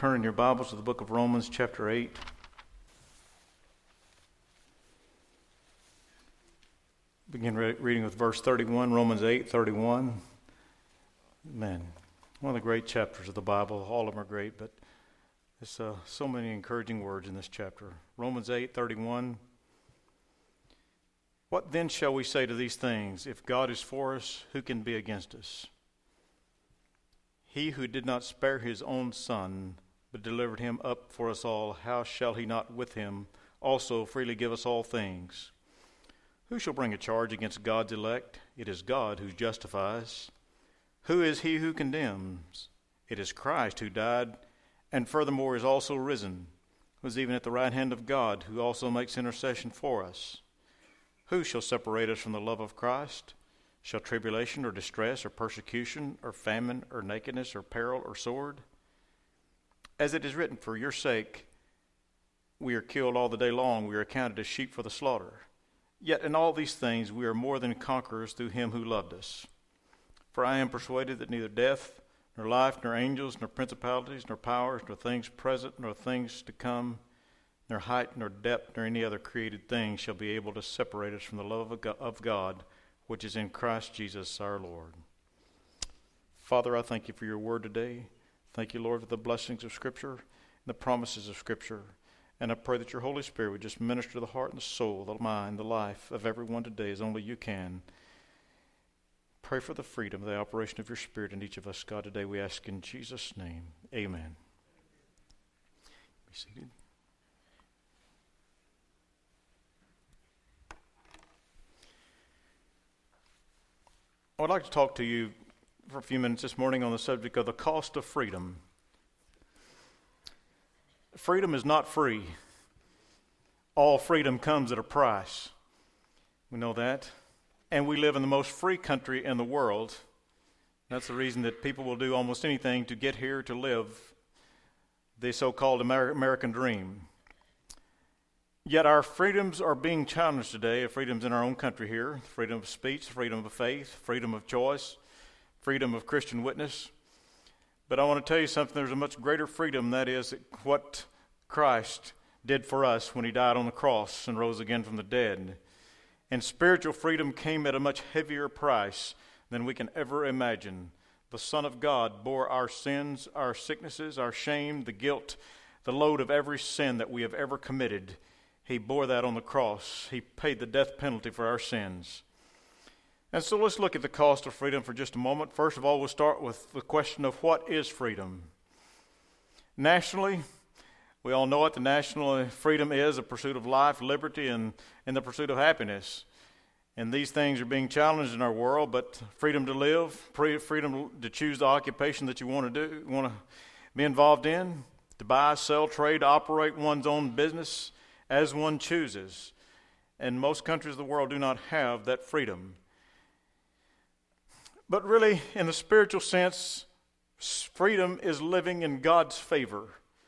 turn in your Bibles to the book of Romans chapter 8. Begin reading with verse 31, Romans 8:31. Man, one of the great chapters of the Bible. All of them are great, but there's so many encouraging words in this chapter. Romans 8:31. What then shall we say to these things? If God is for us, who can be against us? He who did not spare his own son, but delivered him up for us all, how shall he not with him also freely give us all things? Who shall bring a charge against God's elect? It is God who justifies. Who is he who condemns? It is Christ who died, and furthermore is also risen, who is even at the right hand of God, who also makes intercession for us. Who shall separate us from the love of Christ? Shall tribulation or distress or persecution or famine or nakedness or peril or sword? As it is written, for your sake we are killed all the day long, we are accounted as sheep for the slaughter. Yet in all these things we are more than conquerors through him who loved us. For I am persuaded that neither death, nor life, nor angels, nor principalities, nor powers, nor things present, nor things to come, nor height, nor depth, nor any other created thing shall be able to separate us from the love of God, which is in Christ Jesus our Lord. Father, I thank you for your word today. Thank you, Lord, for the blessings of Scripture and the promises of Scripture. And I pray that your Holy Spirit would just minister to the heart and the soul, the mind, the life of everyone today as only you can. Pray for the freedom, the operation of your Spirit in each of us, God, today we ask in Jesus' name. Amen. Be seated. I'd like to talk to you for a few minutes this morning on the subject of the cost of freedom. Freedom is not free. All freedom comes at a price. We know that. And we live in the most free country in the world. That's the reason that people will do almost anything to get here to live the so-called American dream. Yet our freedoms are being challenged today, freedoms in our own country here, freedom of speech, freedom of faith, freedom of choice, freedom of Christian witness. But I want to tell you something, there's a much greater freedom, that is what Christ did for us when he died on the cross and rose again from the dead. And spiritual freedom came at a much heavier price than we can ever imagine. The Son of God bore our sins, our sicknesses, our shame, the guilt, the load of every sin that we have ever committed. He bore that on the cross. He paid the death penalty for our sins. And so let's look at the cost of freedom for just a moment. First of all, we'll start with the question of what is freedom. Nationally, we all know it. The national freedom is a pursuit of life, liberty, and the pursuit of happiness. And these things are being challenged in our world, but freedom to live, freedom to choose the occupation that you want to be involved in, to buy, sell, trade, operate one's own business as one chooses. And most countries of the world do not have that freedom. But really, in the spiritual sense, freedom is living in God's favor.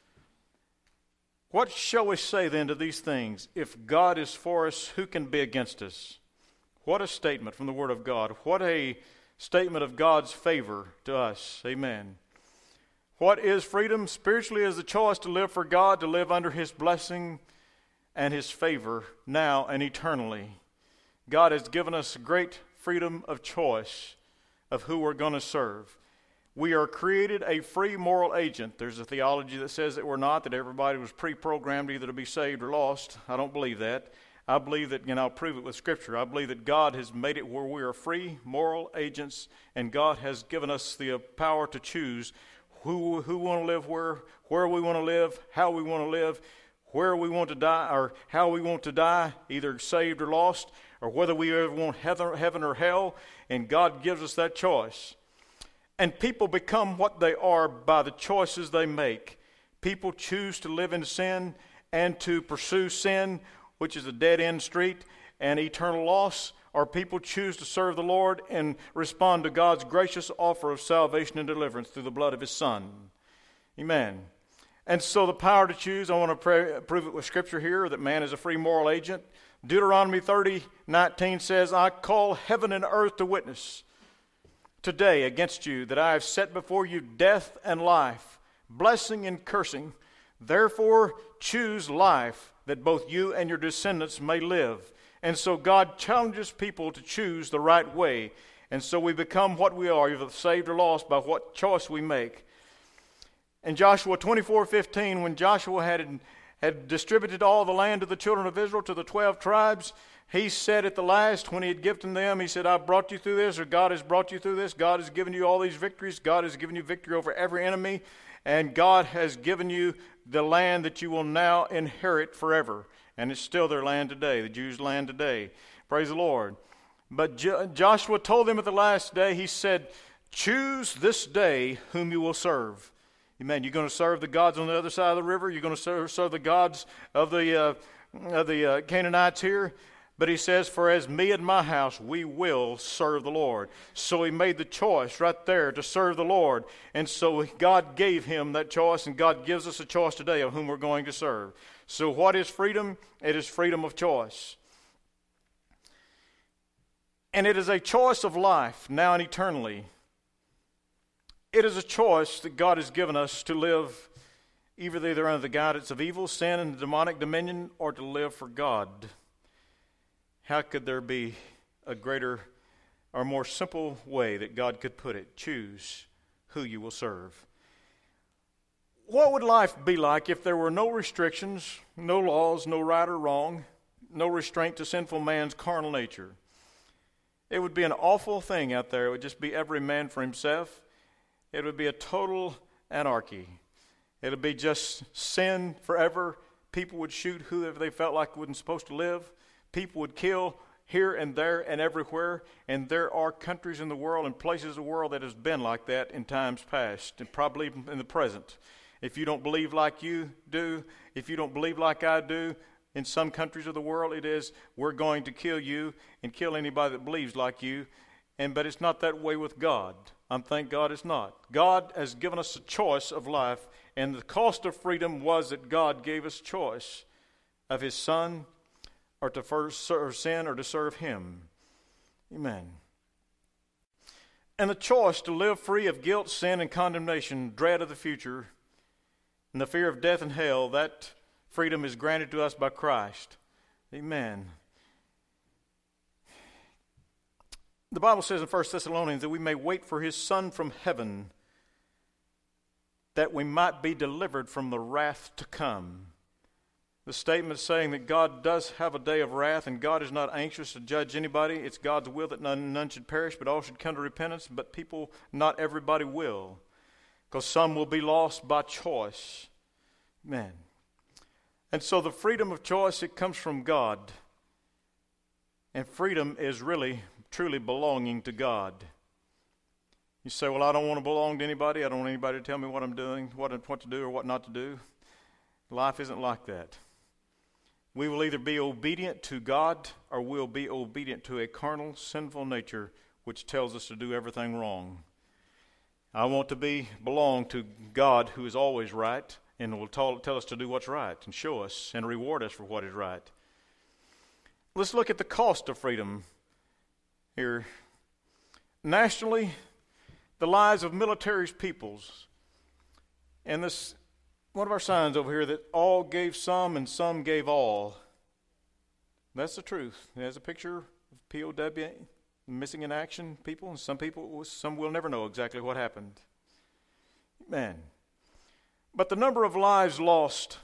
What shall we say then to these things? If God is for us, who can be against us? What a statement from the Word of God. What a statement of God's favor to us. Amen. What is freedom? Spiritually is the choice to live for God, to live under His blessing and His favor now and eternally. God has given us great freedom of choice of who we're going to serve. We are created a free moral agent. There's a theology that says that we're not, that everybody was pre-programmed either to be saved or lost. I don't believe that. I believe that, and I'll prove it with Scripture, I believe that God has made it where we are free moral agents, and God has given us the power to choose who we want to live where we want to live, how we want to live, where we want to die, or how we want to die, either saved or lost, or whether we ever want heaven or hell, and God gives us that choice. And people become what they are by the choices they make. People choose to live in sin and to pursue sin, which is a dead-end street and eternal loss, or people choose to serve the Lord and respond to God's gracious offer of salvation and deliverance through the blood of His Son. Amen. And so the power to choose, I want to prove it with Scripture here, that man is a free moral agent. Deuteronomy 30:19 says, I call heaven and earth to witness today against you that I have set before you death and life, blessing and cursing. Therefore, choose life, that both you and your descendants may live. And so God challenges people to choose the right way. And so we become what we are, either saved or lost, by what choice we make. In Joshua 24:15, when Joshua had distributed all the land to the children of Israel, to the 12 tribes, he said at the last, when he had given them, he said, I've brought you through this, or God has brought you through this. God has given you all these victories. God has given you victory over every enemy. And God has given you the land that you will now inherit forever. And it's still their land today, the Jews' land today. Praise the Lord. But Joshua told them at the last day, he said, choose this day whom you will serve. Amen. You're going to serve the gods on the other side of the river. You're going to serve the gods of the Canaanites here. But he says, for as me and my house, we will serve the Lord. So he made the choice right there to serve the Lord. And so God gave him that choice, and God gives us a choice today of whom we're going to serve. So what is freedom? It is freedom of choice. And it is a choice of life, now and eternally. It is a choice that God has given us to live either under the guidance of evil, sin, and demonic dominion, or to live for God. How could there be a greater or more simple way that God could put it? Choose who you will serve. What would life be like if there were no restrictions, no laws, no right or wrong, no restraint to sinful man's carnal nature? It would be an awful thing out there. It would just be every man for himself. It would be a total anarchy. It would be just sin forever. People would shoot whoever they felt like wasn't supposed to live. People would kill here and there and everywhere. And there are countries in the world and places in the world that has been like that in times past, and probably in the present. If you don't believe like you do, if you don't believe like I do, in some countries of the world it is, we're going to kill you and kill anybody that believes like you. But it's not that way with God. Thank God it's not. God has given us a choice of life, and the cost of freedom was that God gave us choice of His Son, or to first serve sin, or to serve Him. Amen. And the choice to live free of guilt, sin, and condemnation, dread of the future, and the fear of death and hell, that freedom is granted to us by Christ. Amen. The Bible says in 1 Thessalonians that we may wait for His Son from heaven, that we might be delivered from the wrath to come. The statement saying that God does have a day of wrath, and God is not anxious to judge anybody. It's God's will that none should perish, but all should come to repentance. But people, not everybody will, because some will be lost by choice. Amen. And so the freedom of choice, it comes from God. And freedom is really, truly belonging to God. You say, well, I don't want to belong to anybody. I don't want anybody to tell me what I'm doing, what to do or what not to do. Life isn't like that. We will either be obedient to God, or we'll be obedient to a carnal, sinful nature which tells us to do everything wrong. I want to belong to God, who is always right, and will tell us to do what's right, and show us and reward us for what is right. Let's look at the cost of freedom here. Nationally, the lives of military peoples. And this, one of our signs over here, that all gave some and some gave all. That's the truth. There's a picture of POW, missing in action people, and some will never know exactly what happened. Man. But the number of lives lost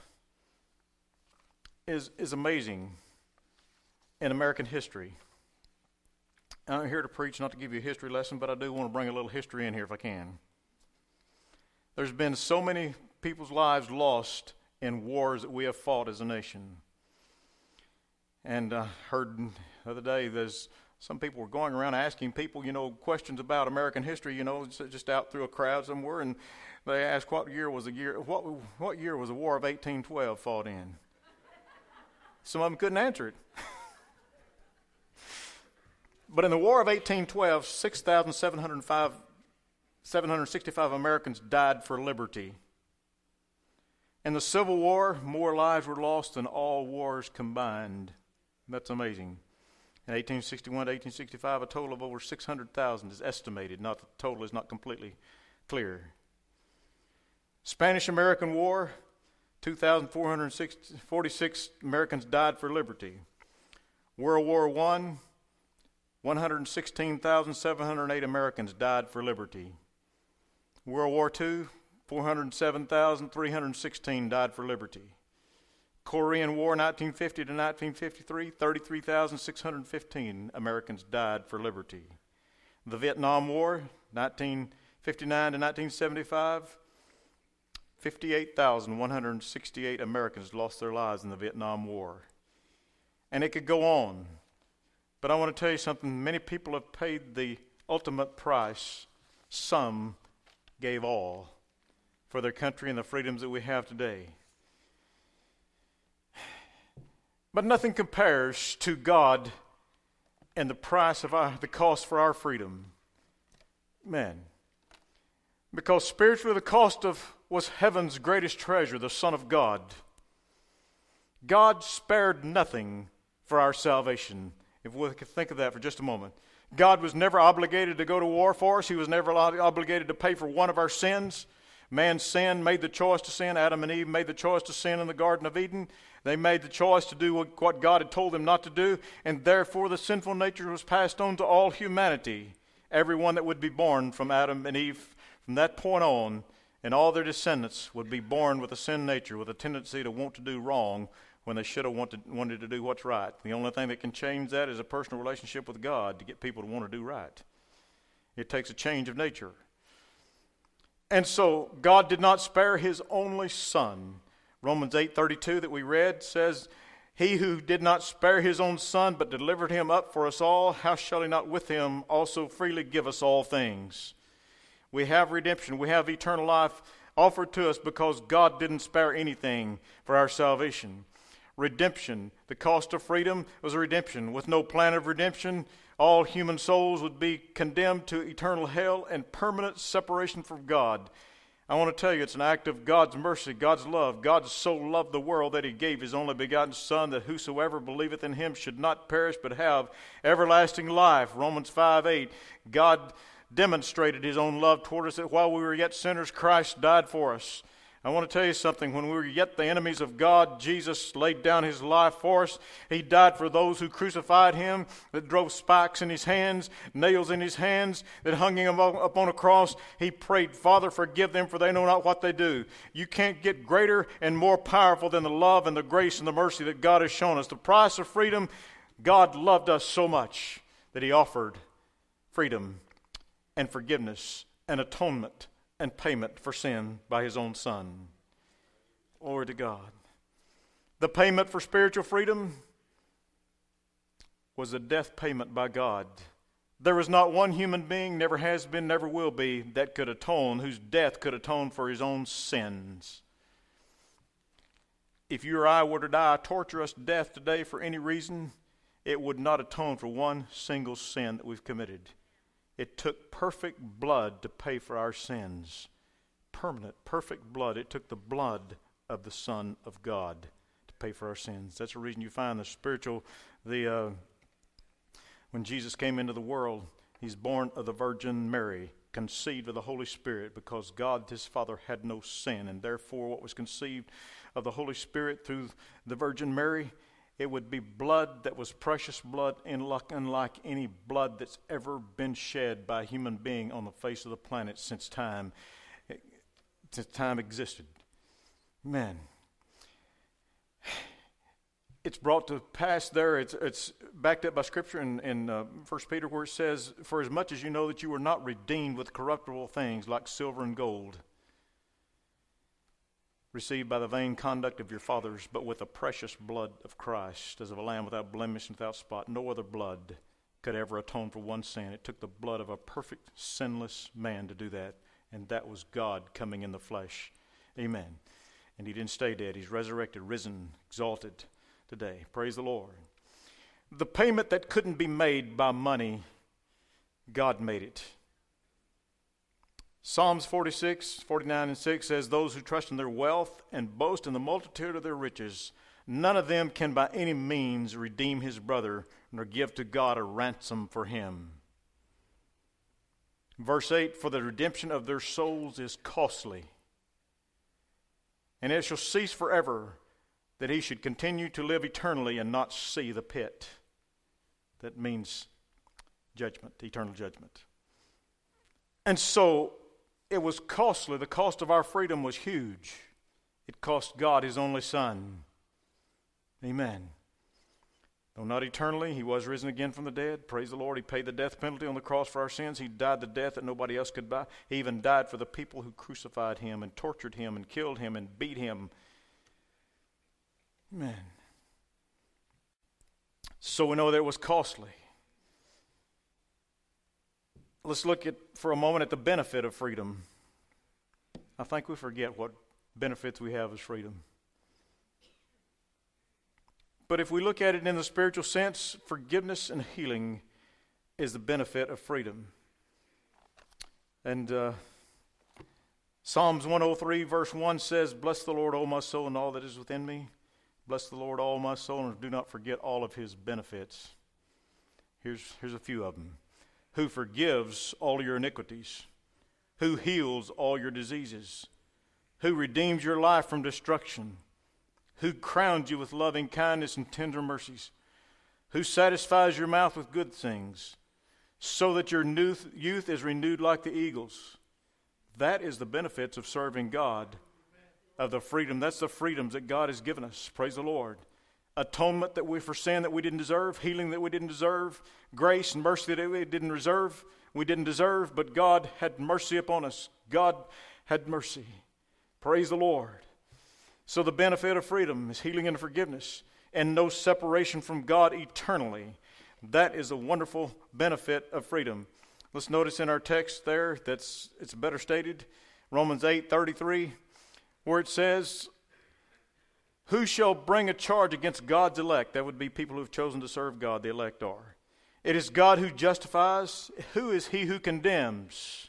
is amazing in American history. I'm here to preach, not to give you a history lesson, but I do want to bring a little history in here if I can. There's been so many people's lives lost in wars that we have fought as a nation. And I heard the other day there's some people were going around asking people, questions about American history, just out through a crowd somewhere, and they asked what year was the War of 1812 fought in? Some of them couldn't answer it. But in the War of 1812, 765 Americans died for liberty. In the Civil War, more lives were lost than all wars combined. That's amazing. In 1861 to 1865, a total of over 600,000 is estimated. The total is not completely clear. Spanish-American War, 2,446 Americans died for liberty. World War I, 116,708 Americans died for liberty. World War II, 407,316 died for liberty. Korean War, 1950 to 1953, 33,615 Americans died for liberty. The Vietnam War, 1959 to 1975, 58,168 Americans lost their lives in the Vietnam War. And it could go on. But I want to tell you something. Many people have paid the ultimate price. Some gave all for their country and the freedoms that we have today. But nothing compares to God and the price of the cost for our freedom. Man. Because spiritually the cost was heaven's greatest treasure, the Son of God. God spared nothing for our salvation. If we could think of that for just a moment. God was never obligated to go to war for us. He was never obligated to pay for one of our sins. Man sinned, made the choice to sin. Adam and Eve made the choice to sin in the Garden of Eden. They made the choice to do what God had told them not to do, and therefore the sinful nature was passed on to all humanity. Everyone that would be born from Adam and Eve from that point on, and all their descendants would be born with a sin nature, with a tendency to want to do wrong when they should have wanted to do what's right. The only thing that can change that is a personal relationship with God to get people to want to do right. It takes a change of nature. And so God did not spare his only Son. Romans 8:32 that we read says, "He who did not spare his own Son, but delivered him up for us all, how shall he not with him also freely give us all things?" We have redemption. We have eternal life offered to us because God didn't spare anything for our salvation. Redemption, the cost of freedom, was a redemption. With no plan of redemption, all human souls would be condemned to eternal hell and permanent separation from God. I want to tell you, it's an act of God's mercy, God's love. God so loved the world that he gave his only begotten Son, that whosoever believeth in him should not perish but have everlasting life. Romans 5:8. God demonstrated his own love toward us, that while we were yet sinners, Christ died for us. I want to tell you something. When we were yet the enemies of God, Jesus laid down his life for us. He died for those who crucified him, that drove spikes in his hands, nails in his hands, that hung him up on a cross. He prayed, "Father, forgive them, for they know not what they do." You can't get greater and more powerful than the love and the grace and the mercy that God has shown us. The price of freedom, God loved us so much that he offered freedom and forgiveness and atonement and payment for sin by his own Son. Glory to God. The payment for spiritual freedom was a death payment by God. There was not one human being, never has been, never will be, that could atone, whose death could atone for his own sins. If you or I were to die a torturous death today for any reason, it would not atone for one single sin that we've committed. It took perfect blood to pay for our sins. Permanent, perfect blood. It took the blood of the Son of God to pay for our sins. That's the reason you find when Jesus came into the world, he's born of the Virgin Mary, conceived of the Holy Spirit, because God, his Father, had no sin, and therefore what was conceived of the Holy Spirit through the Virgin Mary, it would be blood that was precious blood, unlike any blood that's ever been shed by a human being on the face of the planet since time existed. Man. It's brought to pass there. It's backed up by Scripture in 1 Peter, where it says, "For as much as you know that you were not redeemed with corruptible things like silver and gold, received by the vain conduct of your fathers, but with the precious blood of Christ, as of a lamb without blemish and without spot." No other blood could ever atone for one sin. It took the blood of a perfect, sinless man to do that, and that was God coming in the flesh. Amen. And he didn't stay dead. He's resurrected, risen, exalted today. Praise the Lord. The payment that couldn't be made by money, God made it. Psalms 46, 49 and 6 says, "Those who trust in their wealth and boast in the multitude of their riches, none of them can by any means redeem his brother, nor give to God a ransom for him." Verse 8, "For the redemption of their souls is costly." and it shall cease forever, that he should continue to live eternally and not see the pit. That means judgment, eternal judgment. And so it was costly. The cost of our freedom was huge. It cost God his only Son. Amen. Though not eternally, he was risen again from the dead. Praise the Lord. He paid the death penalty on the cross for our sins. He died the death that nobody else could die. He even died for the people who crucified him and tortured him and killed him and beat him. Amen. So we know that it was costly. Let's look at for a moment at the benefit of freedom. I think we forget what benefits we have as freedom. But if we look at it in the spiritual sense, forgiveness and healing is the benefit of freedom. And Psalms 103 verse 1 says, "Bless the Lord, O my soul, and all that is within me. Bless the Lord, all my soul, and do not forget all of his benefits." Here's a few of them. Who forgives all your iniquities, who heals all your diseases, who redeems your life from destruction, who crowns you with loving kindness and tender mercies, who satisfies your mouth with good things, so that your youth is renewed like the eagles. That is the benefits of serving God, of the freedom. That's the freedoms that God has given us. Praise the Lord. Atonement that we for sin that we didn't deserve, healing that we didn't deserve, grace and mercy that we didn't deserve, but God had mercy upon us. God had mercy. Praise the Lord. So the benefit of freedom is healing and forgiveness and no separation from God eternally. That is a wonderful benefit of freedom. Let's notice in our text there it's better stated, Romans 8:33, where it says, "Who shall bring a charge against God's elect?" That would be people who have chosen to serve God, the elect are. "It is God who justifies. Who is he who condemns?"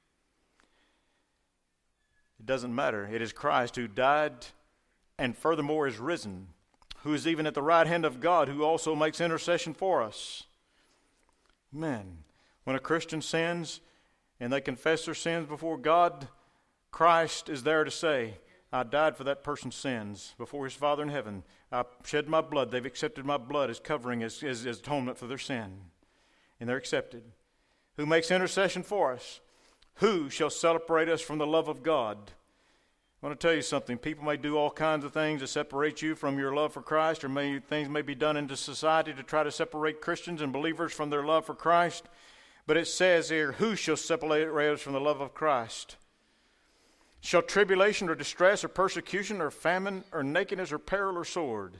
It doesn't matter. It is Christ who died and furthermore is risen, who is even at the right hand of God, who also makes intercession for us. Amen. When a Christian sins and they confess their sins before God, Christ is there to say, "I died for that person's sins before his Father in heaven. I shed my blood. They've accepted my blood as covering, as atonement for their sin." And they're accepted. Who makes intercession for us? Who shall separate us from the love of God? I want to tell you something. People may do all kinds of things to separate you from your love for Christ, or things may be done into society to try to separate Christians and believers from their love for Christ. But it says here, who shall separate us from the love of Christ? Shall tribulation or distress or persecution or famine or nakedness or peril or sword?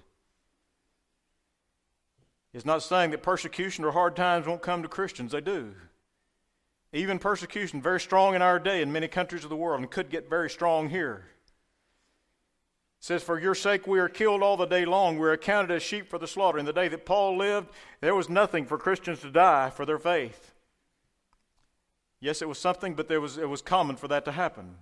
It's not saying that persecution or hard times won't come to Christians. They do. Even persecution, very strong in our day in many countries of the world, and could get very strong here. It says, "For your sake we are killed all the day long. We are accounted as sheep for the slaughter." In the day that Paul lived, there was nothing for Christians to die for their faith. Yes, it was something, but it was common for that to happen.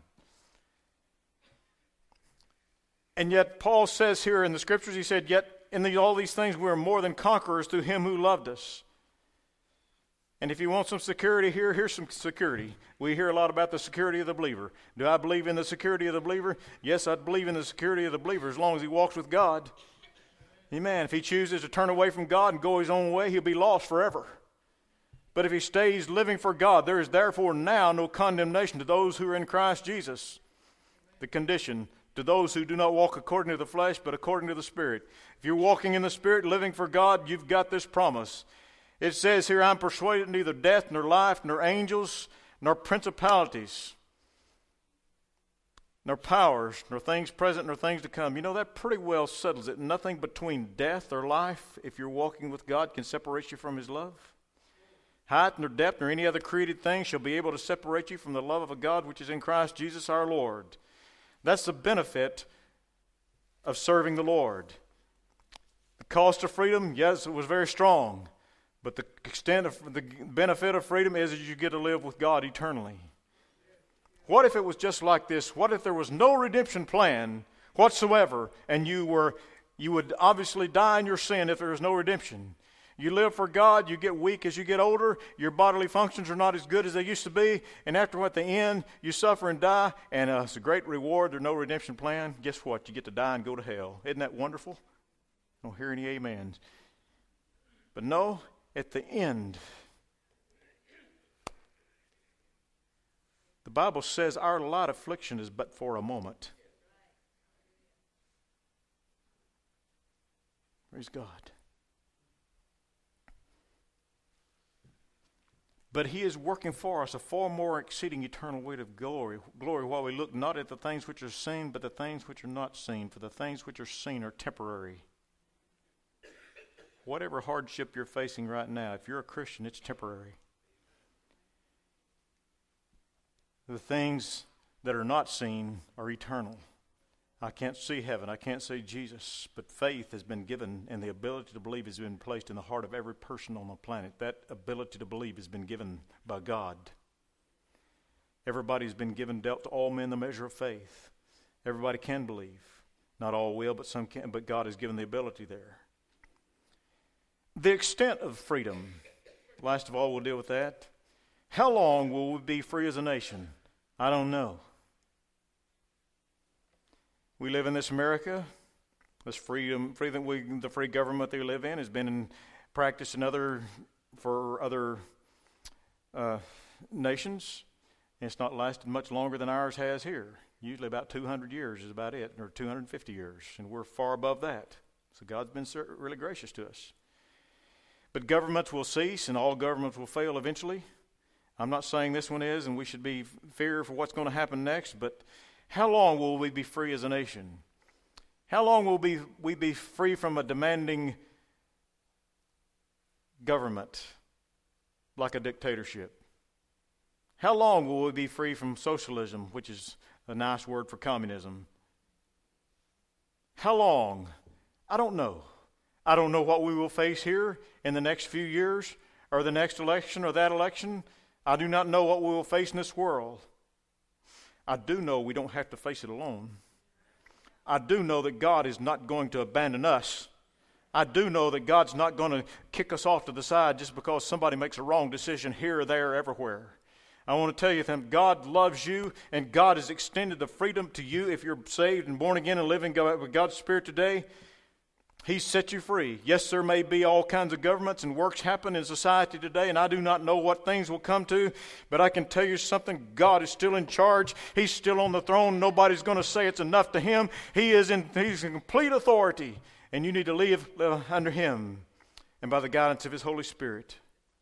And yet Paul says here in the Scriptures, he said, "Yet in all these things we are more than conquerors through him who loved us." And if you want some security here, here's some security. We hear a lot about the security of the believer. Do I believe in the security of the believer? Yes, I believe in the security of the believer as long as he walks with God. Amen. If he chooses to turn away from God and go his own way, he'll be lost forever. But if he stays living for God, there is therefore now no condemnation to those who are in Christ Jesus. The condition, to those who do not walk according to the flesh, but according to the Spirit. If you're walking in the Spirit, living for God, you've got this promise. It says here, "I'm persuaded neither death, nor life, nor angels, nor principalities, nor powers, nor things present, nor things to come." You know, that pretty well settles it. Nothing between death or life, if you're walking with God, can separate you from his love. Height, nor depth, nor any other created thing shall be able to separate you from the love of a God which is in Christ Jesus our Lord. That's the benefit of serving the Lord. The cost of freedom, yes, it was very strong. But the extent of the benefit of freedom is that you get to live with God eternally. What if it was just like this? What if there was no redemption plan whatsoever, and you would obviously die in your sin if there was no redemption? You live for God, you get weak as you get older, your bodily functions are not as good as they used to be, and after at the end, you suffer and die, and it's a great reward, there's no redemption plan. Guess what? You get to die and go to hell. Isn't that wonderful? I don't hear any amens. But no, at the end, the Bible says our light affliction is but for a moment. Praise God. But He is working for us a far more exceeding eternal weight of glory while we look not at the things which are seen, but the things which are not seen. For the things which are seen are temporary. Whatever hardship you're facing right now, if you're a Christian, it's temporary. The things that are not seen are eternal. I can't see heaven. I can't see Jesus. But faith has been given, and the ability to believe has been placed in the heart of every person on the planet. That ability to believe has been given by God. Everybody's been dealt to all men the measure of faith. Everybody can believe. Not all will, but some can. But God has given the ability there. The extent of freedom. Last of all, we'll deal with that. How long will we be free as a nation? I don't know. We live in this America. This freedom, the free government they live in has been in practice for other nations. And it's not lasted much longer than ours has here. Usually about 200 years is about it, or 250 years, and we're far above that. So God's been really gracious to us. But governments will cease, and all governments will fail eventually. I'm not saying this one is, and we should be fear for what's going to happen next, but how long will we be free as a nation? How long will we be free from a demanding government like a dictatorship? How long will we be free from socialism, which is a nice word for communism? How long? I don't know. I don't know what we will face here in the next few years, or the next election, or that election. I do not know what we will face in this world. I do know we don't have to face it alone. I do know that God is not going to abandon us. I do know that God's not going to kick us off to the side just because somebody makes a wrong decision here or there, everywhere. I want to tell you that God loves you, and God has extended the freedom to you if you're saved and born again and living with God's Spirit today. He's set you free. Yes, there may be all kinds of governments and works happen in society today, and I do not know what things will come to, but I can tell you something. God is still in charge. He's still on the throne. Nobody's going to say it's enough to Him. He's in complete authority, and you need to live under Him and by the guidance of His Holy Spirit.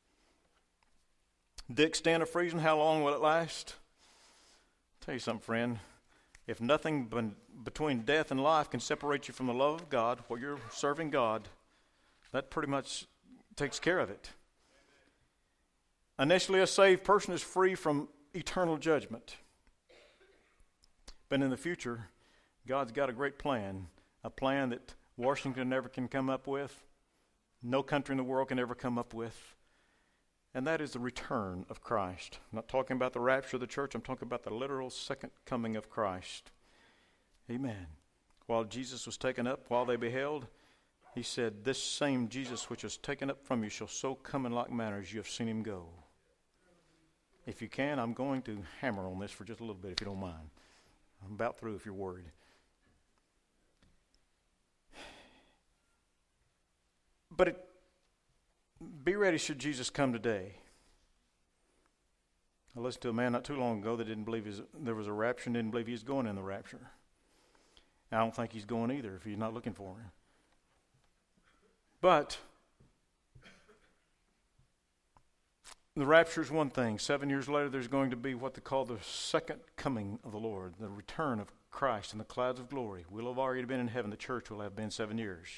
The extent of freedom, how long will it last? I'll tell you something, friend. If nothing between death and life can separate you from the love of God while you're serving God, that pretty much takes care of it. Initially, a saved person is free from eternal judgment. But in the future, God's got a great plan, a plan that Washington never can come up with, no country in the world can ever come up with, and that is the return of Christ. I'm not talking about the rapture of the church. I'm talking about the literal second coming of Christ. Amen. While Jesus was taken up, while they beheld, He said, "This same Jesus which was taken up from you shall so come in like manner as you have seen Him go." If you can, I'm going to hammer on this for just a little bit, if you don't mind. I'm about through if you're worried. But be ready should Jesus come today. I listened to a man not too long ago that didn't believe there was a rapture and didn't believe he was going in the rapture. I don't think he's going either if he's not looking for him. But the rapture is one thing. 7 years later, there's going to be what they call the second coming of the Lord, the return of Christ in the clouds of glory. We'll have already been in heaven. The church will have been 7 years.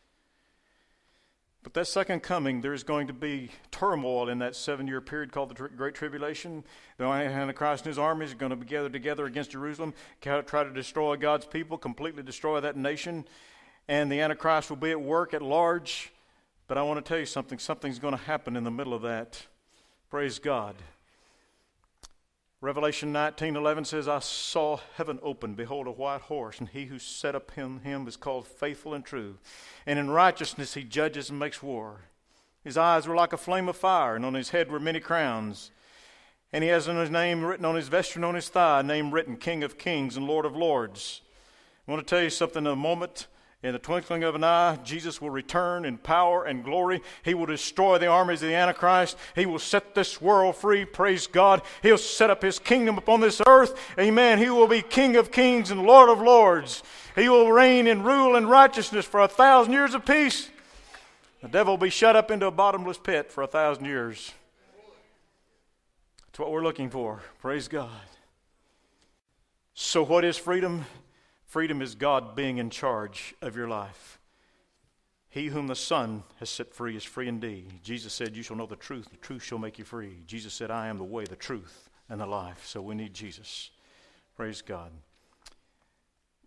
But that second coming, there's going to be turmoil in that 7-year period called the Great Tribulation. The Antichrist and his armies are going to be gathered together against Jerusalem, try to destroy God's people, completely destroy that nation. And the Antichrist will be at work at large. But I want to tell you something. Something's going to happen in the middle of that. Praise God. Revelation 19:11 says, "I saw heaven open, behold a white horse, and he who sat upon him is called Faithful and True. And in righteousness he judges and makes war." His eyes were like a flame of fire, and on his head were many crowns. And he has his name written on his vesture and on his thigh, a name written, King of Kings and Lord of Lords. I want to tell you something in a moment. In the twinkling of an eye, Jesus will return in power and glory. He will destroy the armies of the Antichrist. He will set this world free. Praise God. He'll set up his kingdom upon this earth. Amen. He will be King of Kings and Lord of Lords. He will reign and rule in righteousness for 1,000 years of peace. The devil will be shut up into a bottomless pit for 1,000 years. That's what we're looking for. Praise God. So what is freedom? Freedom is God being in charge of your life. He whom the Son has set free is free indeed. Jesus said, you shall know the truth shall make you free. Jesus said, I am the way, the truth, and the life. So we need Jesus. Praise God.